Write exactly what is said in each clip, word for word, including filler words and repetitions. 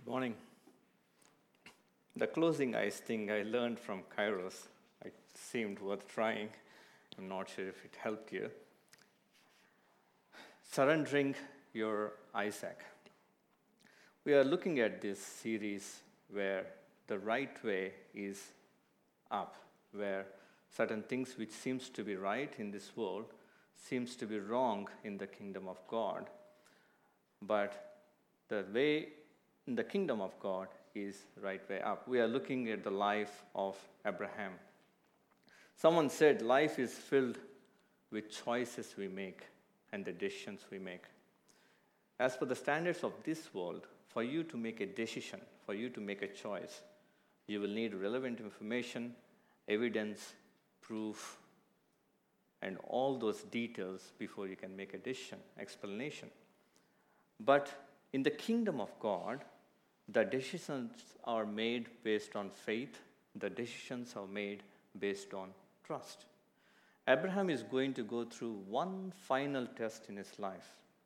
morning. The closing eyes thing I learned from Kairos. It seemed worth trying. I'm not sure if it helped you. Surrendering your Isaac. We are looking at this series where the right way is up, where certain things which seems to be right in this world seems to be wrong in the kingdom of God. But the way in the kingdom of God is right way up. We are looking at the life of Abraham. Someone said life is filled with choices we make and the decisions we make. As per the standards of this world, for you to make a decision, for you to make a choice, you will need relevant information, evidence, proof, and all those details before you can make a decision, explanation. But in the kingdom of God, the decisions are made based on faith. The decisions are made based on trust. Abraham is going to go through one final test in his life.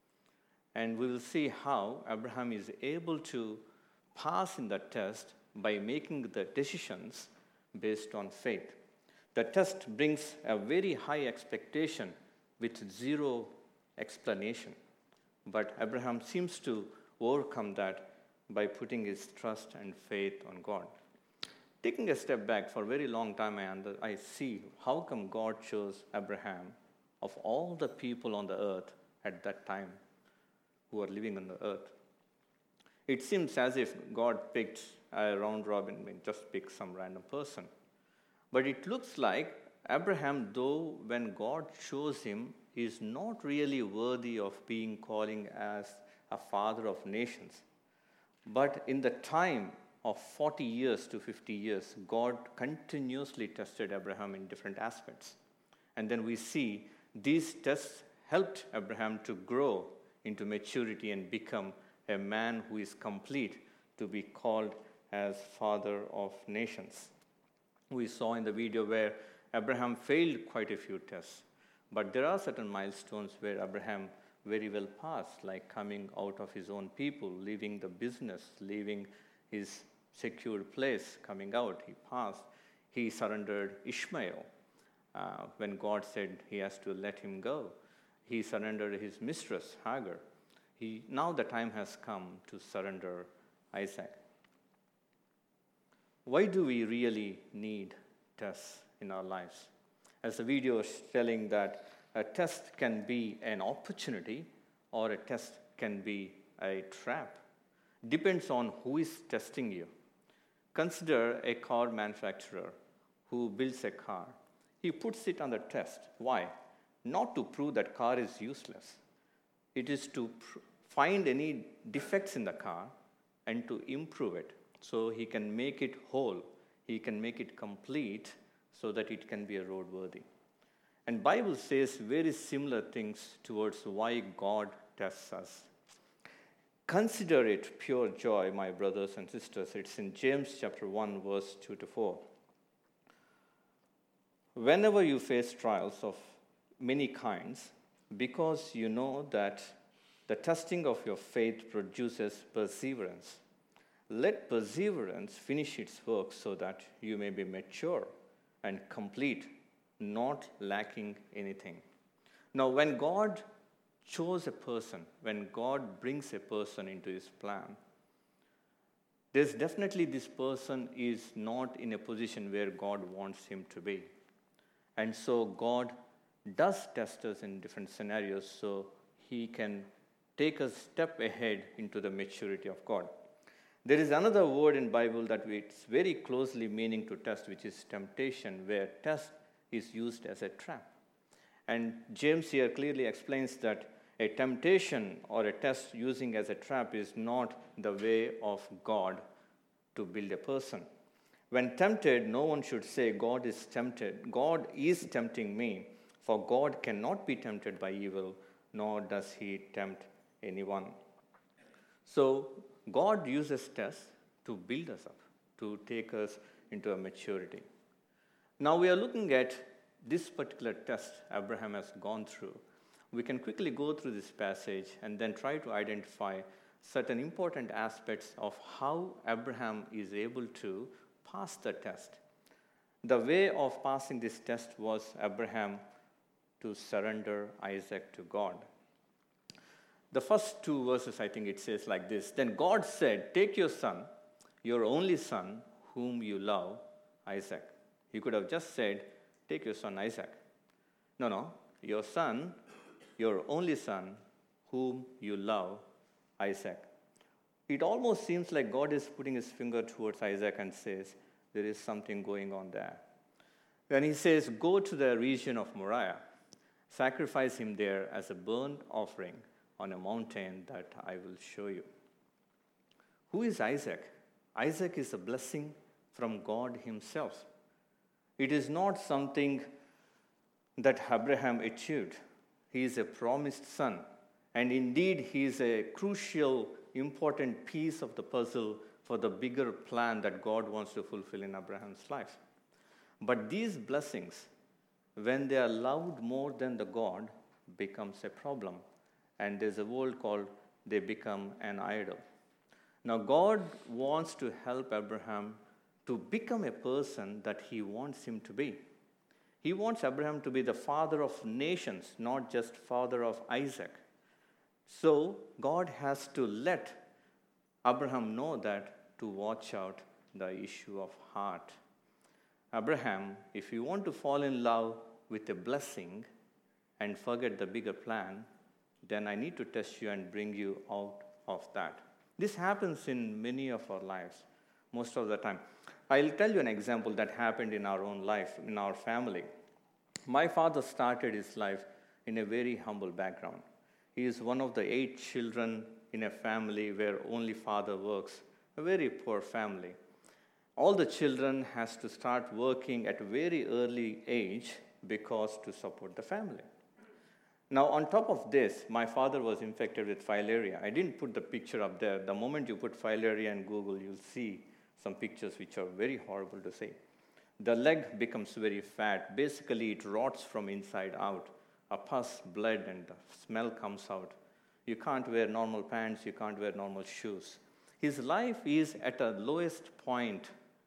And we will see how Abraham is able to pass in the test by making the decisions based on faith. The test brings a very high expectation with zero explanation. But Abraham seems to overcome that by putting his trust and faith on God. Taking a step back, for a very long time, I, under, I see how come God chose Abraham of all the people on the earth at that time who are living on the earth. It seems as if God picked a round robin, I mean, just pick some random person. But it looks like Abraham, though when God chose him, is not really worthy of being calling as a father of nations. But in the time of forty years to fifty years, God continuously tested Abraham in different aspects. And then we see these tests helped Abraham to grow into maturity and become a man who is complete to be called as father of nations. We saw in the video where Abraham failed quite a few tests. But there are certain milestones where Abraham very well passed, like coming out of his own people, leaving the business, leaving his secured place, coming out. He passed. He surrendered Ishmael uh, when God said he has to let him go. He surrendered his mistress, Hagar. He, now the time has come to surrender Isaac. Why do we really need tests in our lives? As the video is telling that a test can be an opportunity or a test can be a trap. Depends on who is testing you. Consider a car manufacturer who builds a car. He puts it on the test. Why? Not to prove that car is useless. It is to pr- find any defects in the car and to improve it so he can make it whole. He can make it complete so that it can be a roadworthy. And Bible says very similar things towards why God tests us. Consider it pure joy, my brothers and sisters. It's in James chapter one, verse two to four. Whenever you face trials of many kinds, because you know that the testing of your faith produces perseverance. Let perseverance finish its work so that you may be mature and complete, not lacking anything. Now, when God chose a person, when God brings a person into his plan, there's definitely this person is not in a position where God wants him to be. And so God does test us in different scenarios so he can take us step ahead into the maturity of God. There is another word in Bible that it's very closely meaning to test, which is temptation, where test is used as a trap. And James here clearly explains that a temptation or a test using as a trap is not the way of God to build a person. When tempted, no one should say, God is tempted. God is tempting me, for God cannot be tempted by evil, nor does he tempt anyone. So God uses tests to build us up, to take us into a maturity. Now we are looking at this particular test Abraham has gone through. We can quickly go through this passage and then try to identify certain important aspects of how Abraham is able to pass the test. The way of passing this test was Abraham to surrender Isaac to God. The first two verses, I think it says like this. Then God said, take your son, your only son, whom you love, Isaac. He could have just said, take your son, Isaac. No, no, your son, your only son, whom you love, Isaac. It almost seems like God is putting his finger towards Isaac and says, there is something going on there. When he says, go to the region of Moriah, sacrifice him there as a burnt offering on a mountain that I will show you. Who is Isaac? Isaac is a blessing from God himself. It is not something that Abraham achieved. He is a promised son. And indeed, he is a crucial, important piece of the puzzle for the bigger plan that God wants to fulfill in Abraham's life. But these blessings, when they are loved more than the God, becomes a problem. And there's a word called they become an idol. Now, God wants to help Abraham to become a person that he wants him to be. He wants Abraham to be the father of nations, not just father of Isaac. So, God has to let Abraham know that to watch out the issue of heart. Abraham, if you want to fall in love with a blessing and forget the bigger plan, then I need to test you and bring you out of that. This happens in many of our lives, most of the time. I'll tell you an example that happened in our own life, in our family. My father started his life in a very humble background. He is one of the eight children in a family where only father works, a very poor family. All the children has to start working at a very early age because to support the family. Now, on top of this, my father was infected with filaria. I didn't put the picture up there. The moment you put filaria in Google, you'll see some pictures which are very horrible to see. The leg becomes very fat. Basically, it rots from inside out. A pus, blood, and the smell comes out. You can't wear normal pants. You can't wear normal shoes. His life is at a lowest point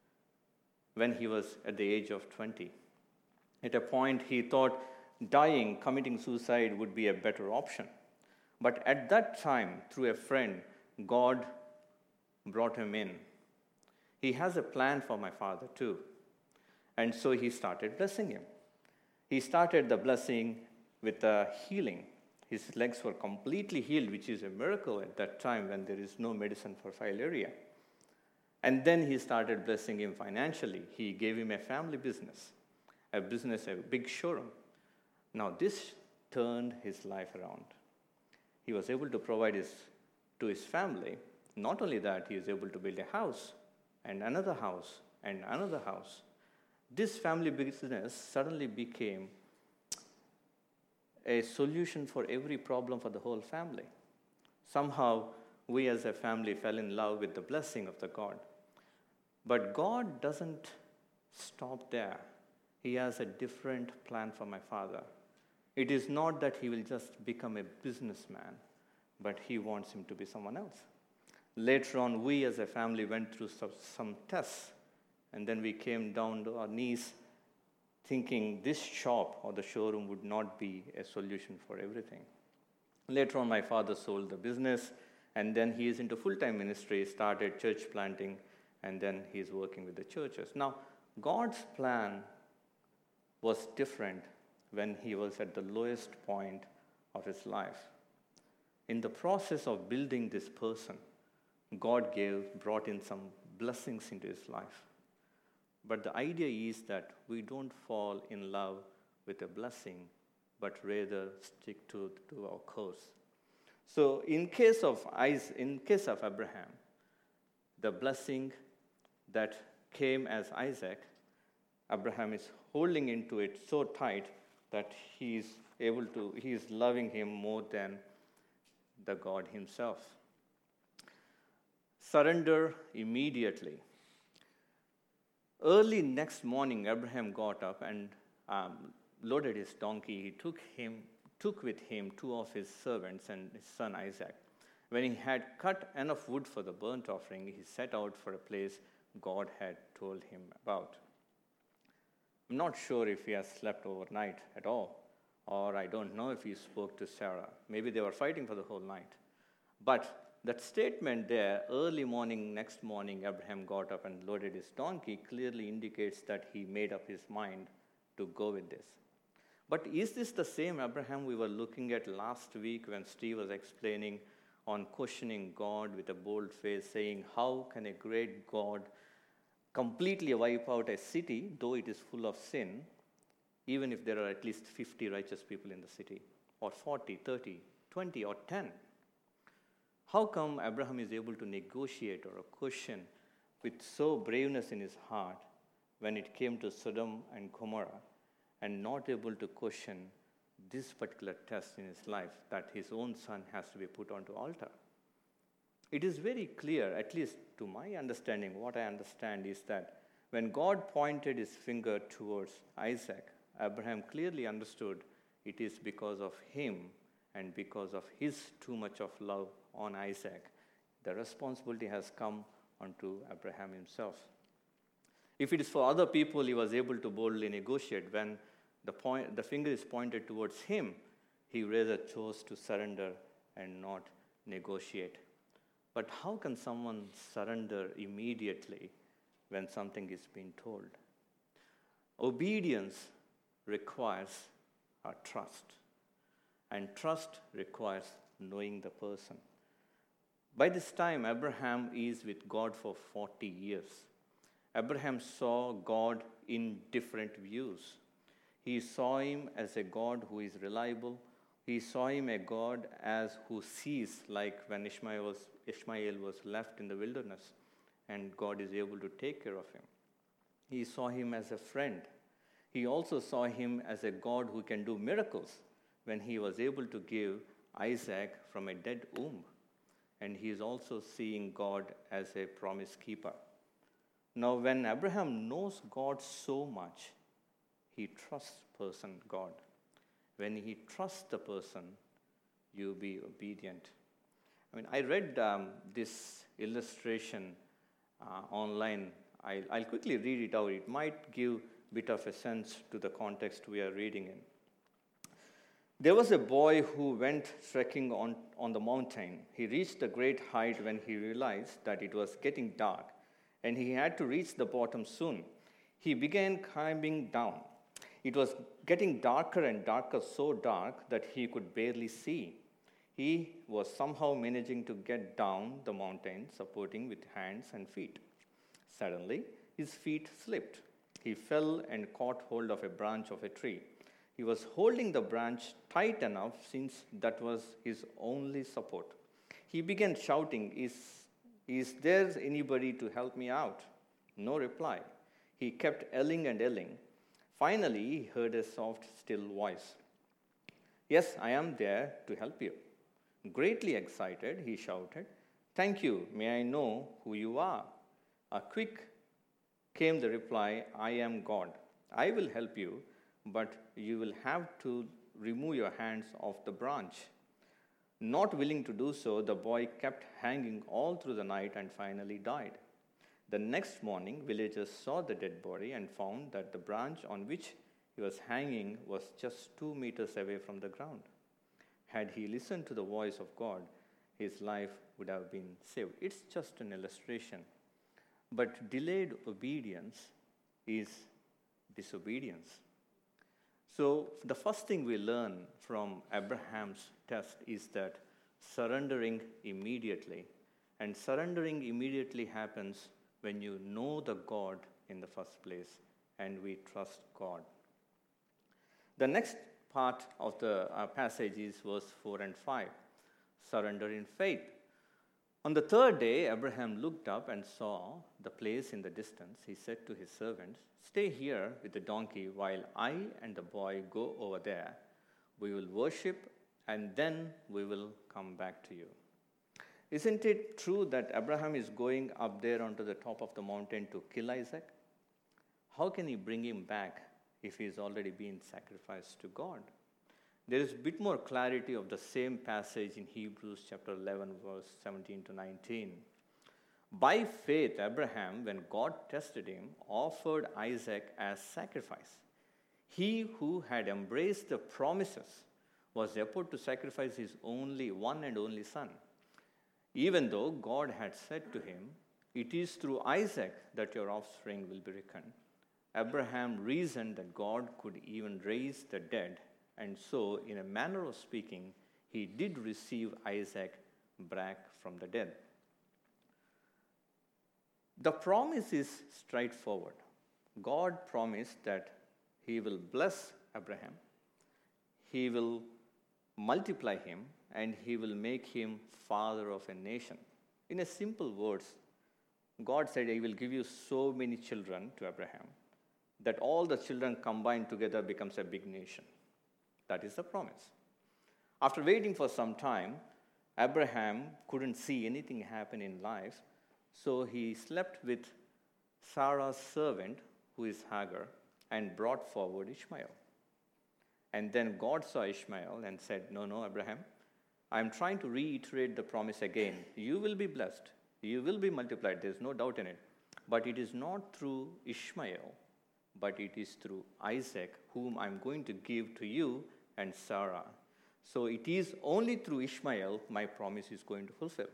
when he was at the age of twenty. At a point, he thought dying, committing suicide would be a better option. But at that time, through a friend, God brought him in. He has a plan for my father too. And so he started blessing him. He started the blessing with a healing. His legs were completely healed, which is a miracle at that time when there is no medicine for filaria. And then he started blessing him financially. He gave him a family business, a business, a big showroom. Now, this turned his life around. He was able to provide his, to his family. Not only that, he was able to build a house, and another house, and another house. This family business suddenly became a solution for every problem for the whole family. Somehow, we as a family fell in love with the blessing of the God. But God doesn't stop there. He has a different plan for my father. It is not that he will just become a businessman, but he wants him to be someone else. Later on, we as a family went through some, some tests, and then we came down to our knees thinking this shop or the showroom would not be a solution for everything. Later on, my father sold the business, and then he is into full-time ministry, started church planting, and then he's working with the churches. Now, God's plan was different when he was at the lowest point of his life. In the process of building this person, God gave, brought in some blessings into his life. But the idea is that we don't fall in love with a blessing, but rather stick to, to our course. So in case of Isaac, in case of Abraham, the blessing that came as Isaac, Abraham is holding into it so tight that he is able to, he is loving him more than the God himself. Surrender immediately. Early next morning, Abraham got up and um, loaded his donkey. He took him, took with him two of his servants and his son Isaac. When he had cut enough wood for the burnt offering, he set out for a place God had told him about. I'm not sure if he has slept overnight at all, or I don't know if he spoke to Sarah. Maybe they were fighting for the whole night. But that statement there, early morning, next morning, Abraham got up and loaded his donkey, clearly indicates that he made up his mind to go with this. But is this the same Abraham we were looking at last week when Steve was explaining on questioning God with a bold face, saying, how can a great God completely wipe out a city, though it is full of sin, even if there are at least fifty righteous people in the city, or forty, thirty, twenty, or ten? How come Abraham is able to negotiate or question with so braveness in his heart when it came to Sodom and Gomorrah, and not able to question this particular test in his life, that his own son has to be put onto altar? It is very clear, at least to my understanding, what I understand is that when God pointed his finger towards Isaac, Abraham clearly understood it is because of him and because of his too much of love on Isaac. The responsibility has come onto Abraham himself. If it is for other people, he was able to boldly negotiate. When the, point, the finger is pointed towards him, he rather chose to surrender and not negotiate. But how can someone surrender immediately when something is being told? Obedience requires a trust, and trust requires knowing the person. By this time, Abraham is with God for forty years. Abraham saw God in different views. He saw him as a God who is reliable. He saw him a God as who sees, like when Ishmael was, Ishmael was left in the wilderness, and God is able to take care of him. He saw him as a friend. He also saw him as a God who can do miracles when he was able to give Isaac from a dead womb. And he is also seeing God as a promise keeper. Now, when Abraham knows God so much, he trusts person God. When he trusts the person, you be obedient. I mean, I read um, this illustration uh, online. I'll, I'll quickly read it out. It might give a bit of a sense to the context we are reading in. There was a boy who went trekking on, on the mountain. He reached a great height when he realized that it was getting dark, and he had to reach the bottom soon. He began climbing down. It was getting darker and darker, so dark that he could barely see. He was somehow managing to get down the mountain, supporting with hands and feet. Suddenly, his feet slipped. He fell and caught hold of a branch of a tree. He was holding the branch tight enough since that was his only support. He began shouting, is, is there anybody to help me out? No reply. He kept yelling and yelling. Finally, he heard a soft, still voice. Yes, I am there to help you. Greatly excited, he shouted, thank you. May I know who you are? A quick came the reply, I am God. I will help you, but you will have to remove your hands off the branch. Not willing to do so, the boy kept hanging all through the night and finally died. The next morning, villagers saw the dead body and found that the branch on which he was hanging was just two meters away from the ground. Had he listened to the voice of God, his life would have been saved. It's just an illustration. But delayed obedience is disobedience. So the first thing we learn from Abraham's test is that surrendering immediately. And surrendering immediately happens when you know the God in the first place and we trust God. The next part of the uh, passage is verse four and five. Surrender in faith. On the third day, Abraham looked up and saw the place in the distance. He said to his servants, stay here with the donkey while I and the boy go over there. We will worship and then we will come back to you. Isn't it true that Abraham is going up there onto the top of the mountain to kill Isaac? How can he bring him back if he's already been sacrificed to God? there is a bit more clarity of the same passage in Hebrews chapter eleven, verse seventeen to nineteen. By faith, Abraham, when God tested him, offered Isaac as sacrifice. He who had embraced the promises was about to sacrifice his only one and only son, even though God had said to him, "It is through Isaac that your offspring will be reckoned." Abraham reasoned that God could even raise the dead, and so, in a manner of speaking, he did receive Isaac back from the dead. The promise is straightforward. God promised that he will bless Abraham, he will multiply him, and he will make him father of a nation. In a simple words, God said, "I will give you so many children to Abraham that all the children combined together becomes a big nation." That is the promise. After waiting for some time, Abraham couldn't see anything happen in life, so he slept with Sarah's servant, who is Hagar, and brought forward Ishmael. And then God saw Ishmael and said, "No, no, Abraham, I'm trying to reiterate the promise again. You will be blessed. You will be multiplied. There's no doubt in it. But it is not through Ishmael, but it is through Isaac, whom I'm going to give to you and Sarah. So it is only through Ishmael my promise is going to fulfill."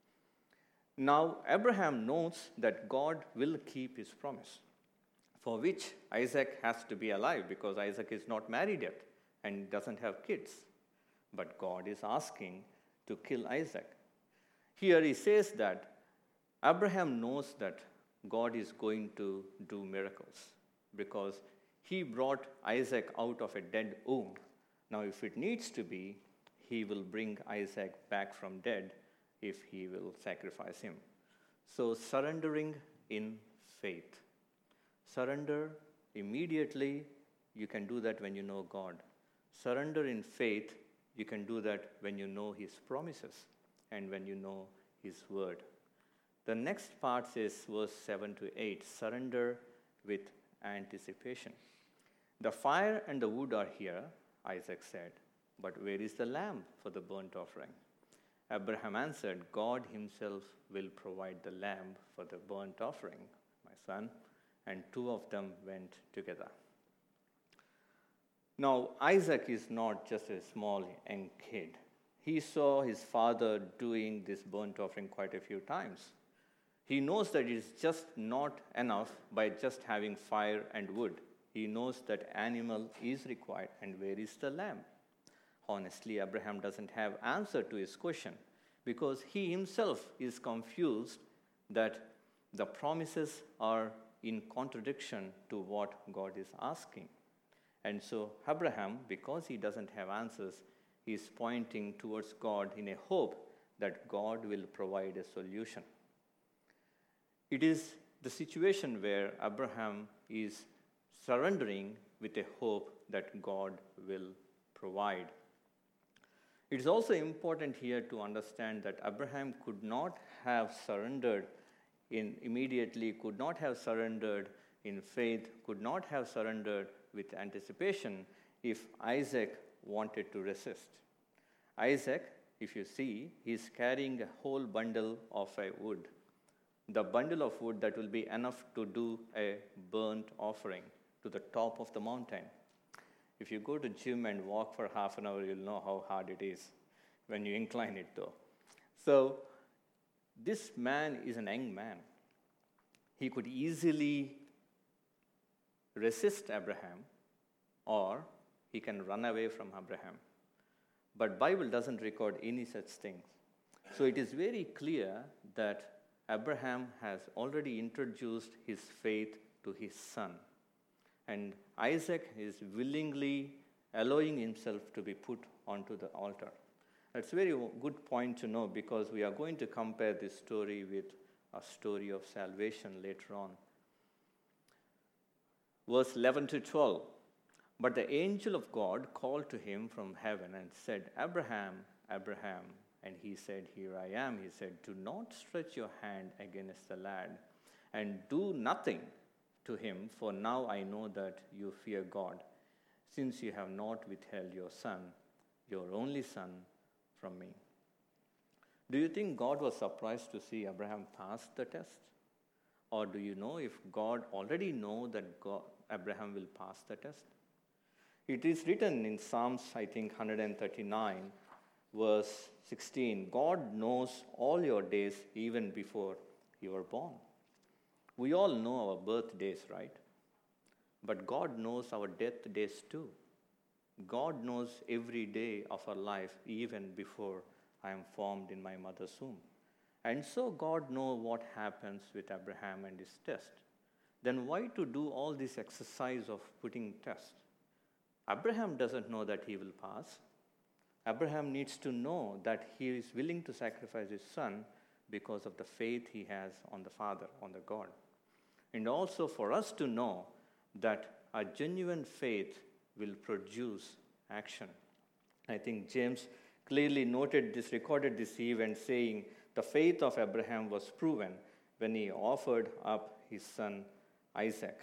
Now, Abraham knows that God will keep his promise, for which Isaac has to be alive, because Isaac is not married yet and doesn't have kids. But God is asking to kill Isaac. Here he says that Abraham knows that God is going to do miracles, because he brought Isaac out of a dead womb. Now, if it needs to be, he will bring Isaac back from dead if he will sacrifice him. So, surrendering in faith. Surrender immediately, you can do that when you know God. Surrender in faith, you can do that when you know his promises and when you know his word. The next part says, verse seven to eight, surrender with anticipation. "The fire and the wood are here," Isaac said, "but where is the lamb for the burnt offering?" Abraham answered, "God himself will provide the lamb for the burnt offering, my son." And two of them went together. Now, Isaac is not just a small young kid. He saw his father doing this burnt offering quite a few times. He knows that it is just not enough by just having fire and wood. He knows that animal is required, and where is the lamb? Honestly, Abraham doesn't have answer to his question, because he himself is confused that the promises are in contradiction to what God is asking. And so Abraham, because he doesn't have answers, is pointing towards God in a hope that God will provide a solution. It is the situation where Abraham is surrendering with a hope that God will provide. It is also important here to understand that Abraham could not have surrendered in immediately, could not have surrendered in faith, could not have surrendered with anticipation if Isaac wanted to resist. Isaac, if you see, is carrying a whole bundle of a wood. The bundle of wood that will be enough to do a burnt offering to the top of the mountain. If you go to gym and walk for half an hour, you'll know how hard it is when you incline it though. So this man is an young man. He could easily resist Abraham, or he can run away from Abraham. But Bible doesn't record any such things. So it is very clear that Abraham has already introduced his faith to his son. And Isaac is willingly allowing himself to be put onto the altar. That's a very good point to know, because we are going to compare this story with a story of salvation later on. Verse eleven to twelve. But the angel of God called to him from heaven and said, "Abraham, Abraham." And he said, "Here I am." He said, "Do not stretch your hand against the lad, and do nothing to him, for now I know that you fear God, since you have not withheld your son, your only son, from me. Do you think God was surprised to see Abraham pass the test? Or do you know if God already know that God, Abraham will pass the test? It is written in Psalms, I think, one thirty-nine, verse sixteen, God knows all your days even before you were born. We all know our birthdays, right? But God knows our death days too. God knows every day of our life even before I am formed in my mother's womb. And so God knows what happens with Abraham and his test. Then why to do all this exercise of putting test? Abraham doesn't know that he will pass. Abraham needs to know that he is willing to sacrifice his son because of the faith he has on the Father, on the God. And also for us to know that a genuine faith will produce action. I think James clearly noted this, recorded this event, saying, the faith of Abraham was proven when he offered up his son Isaac.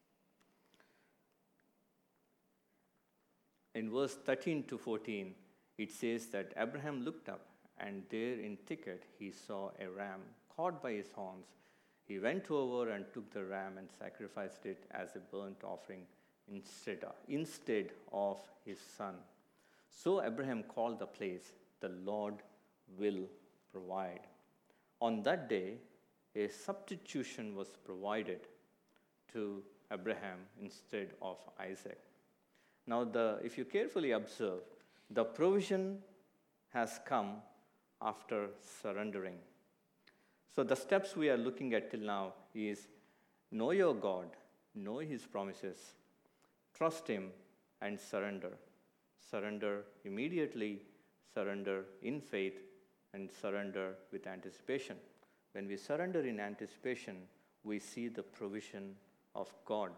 In verse thirteen to fourteen, it says that Abraham looked up, and there in thicket he saw a ram caught by his horns. He went over and took the ram and sacrificed it as a burnt offering instead of, instead of his son. So Abraham called the place, the Lord will provide. On that day, a substitution was provided to Abraham instead of Isaac. Now, the, if you carefully observe, the provision has come after surrendering. So the steps we are looking at till now is know your God, know his promises, trust him, and surrender. Surrender immediately, surrender in faith, and surrender with anticipation. When we surrender in anticipation, we see the provision of God.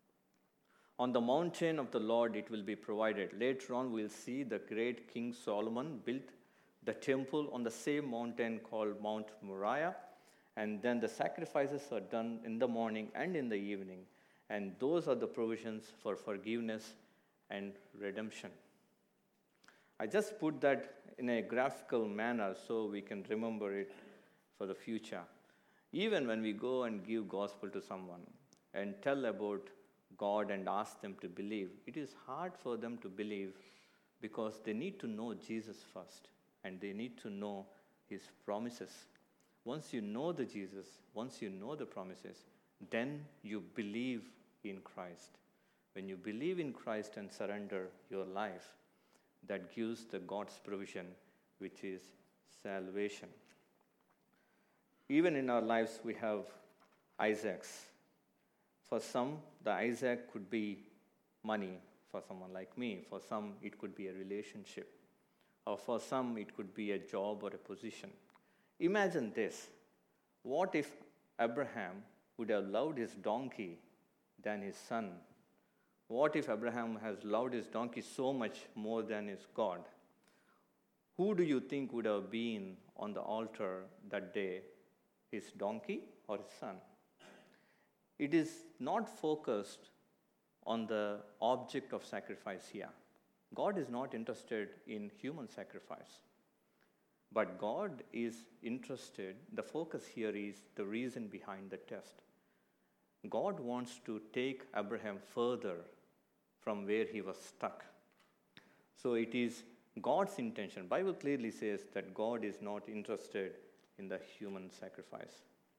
On the mountain of the Lord it will be provided. Later on we'll see the great King Solomon built the temple on the same mountain called Mount Moriah, and then the sacrifices are done in the morning and in the evening, and those are the provisions for forgiveness and redemption. I just put that in a graphical manner so we can remember it for the future. Even when we go and give gospel to someone and tell about God and ask them to believe, it is hard for them to believe because they need to know Jesus first, and they need to know his promises. Once you know the Jesus, once you know the promises, then you believe in Christ. When you believe in Christ and surrender your life, that gives the God's provision, which is salvation. Even in our lives, we have Isaacs. For some, the Isaac could be money, for someone like me. For some, it could be a relationship. Or for some, it could be a job or a position. Imagine this. What if Abraham would have loved his donkey than his son? What if Abraham has loved his donkey so much more than his God? Who do you think would have been on the altar that day? His donkey or his son? It is not focused on the object of sacrifice here. God is not interested in human sacrifice. But God is interested, the focus here is the reason behind the test. God wants to take Abraham further from where he was stuck. So it is God's intention. Bible clearly says that God is not interested in the human sacrifice.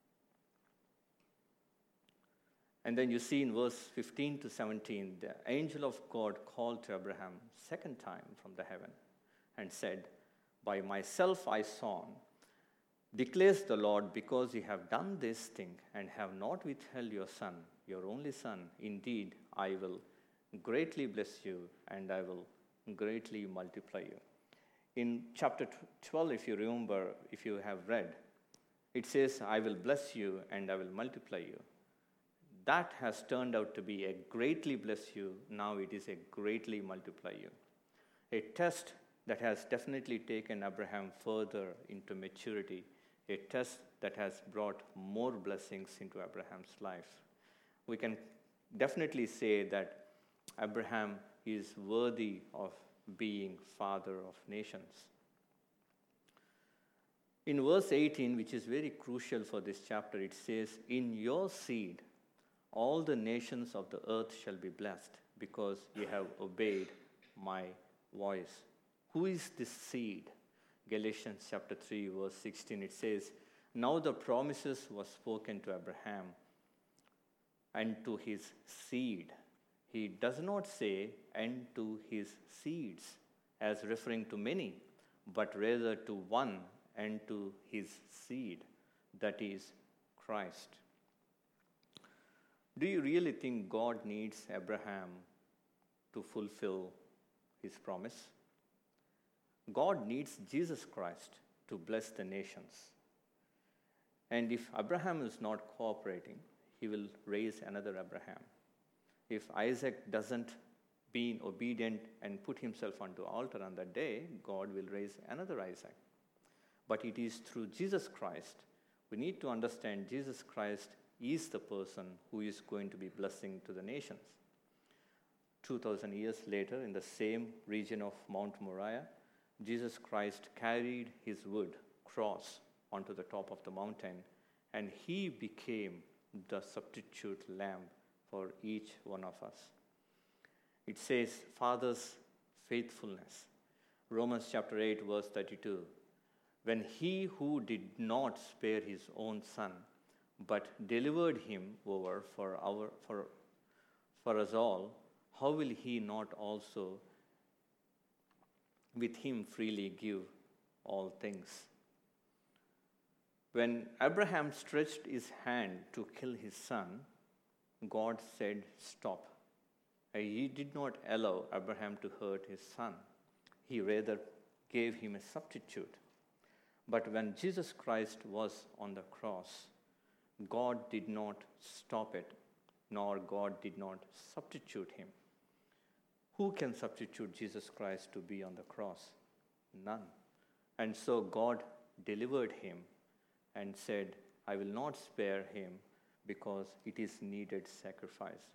And then you see in verse fifteen to seventeen, the angel of God called to Abraham second time from the heaven and said, by myself I saw, declares the Lord, because you have done this thing and have not withheld your son, your only son, indeed I will greatly bless you and I will greatly multiply you. In chapter twelve, if you remember, if you have read, it says, I will bless you and I will multiply you. That has turned out to be a greatly bless you. Now it is a greatly multiply you. A test that has definitely taken Abraham further into maturity. A test that has brought more blessings into Abraham's life. We can definitely say that Abraham is worthy of being father of nations. In verse eighteen, which is very crucial for this chapter, it says, "In your seed all the nations of the earth shall be blessed, because ye have obeyed my voice." Who is this seed? Galatians chapter three, verse sixteen, it says, "Now the promises were spoken to Abraham and to his seed." He does not say, "and to his seeds," as referring to many, but rather to one, and to his seed, that is Christ. Do you really think God needs Abraham to fulfill his promise? God needs Jesus Christ to bless the nations. And if Abraham is not cooperating, he will raise another Abraham. If Isaac doesn't be obedient and put himself on the altar on that day, God will raise another Isaac. But it is through Jesus Christ. We need to understand Jesus Christ is the person who is going to be blessing to the nations. two thousand years later, in the same region of Mount Moriah, Jesus Christ carried his wood cross onto the top of the mountain, and he became the substitute lamb for each one of us. It says, Father's faithfulness. Romans chapter eight, verse thirty-two. "When he who did not spare his own son, but delivered him over for, our, for, for us all, how will he not also with him freely give all things?" When Abraham stretched his hand to kill his son, God said, "Stop." He did not allow Abraham to hurt his son. He rather gave him a substitute. But when Jesus Christ was on the cross, God did not stop it, nor God did not substitute him. Who can substitute Jesus Christ to be on the cross? None. And so God delivered him and said, "I will not spare him because it is needed sacrifice."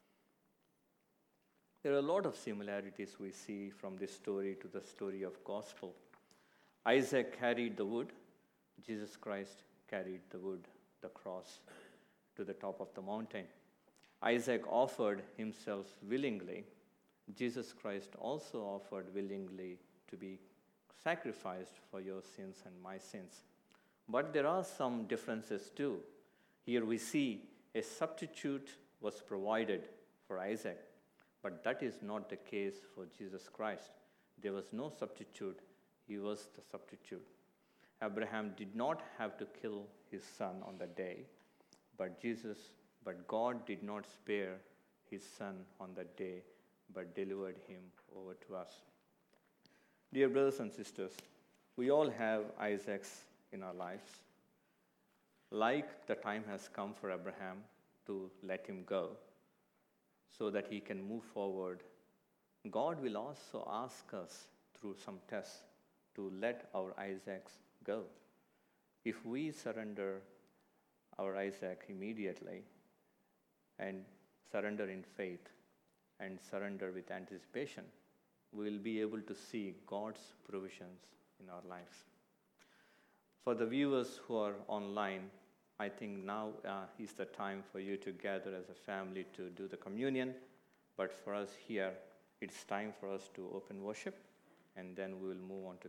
There are a lot of similarities we see from this story to the story of gospel. Isaac carried the wood. Jesus Christ carried the wood, the cross, to the top of the mountain. Isaac offered himself willingly. Jesus Christ also offered willingly to be sacrificed for your sins and my sins. But there are some differences too. Here we see a substitute was provided for Isaac, but that is not the case for Jesus Christ. There was no substitute. He was the substitute. Abraham did not have to kill his son on that day, but Jesus, but God did not spare his son on that day, but delivered him over to us. Dear brothers and sisters, we all have Isaacs in our lives. Like the time has come for Abraham to let him go so that he can move forward, God will also ask us through some tests to let our Isaacs go. If we surrender our Isaac immediately and surrender in faith and surrender with anticipation, we will be able to see God's provisions in our lives. For the viewers who are online, I think now uh, is the time for you to gather as a family to do the communion. But for us here, it's time for us to open worship, and then we will move on to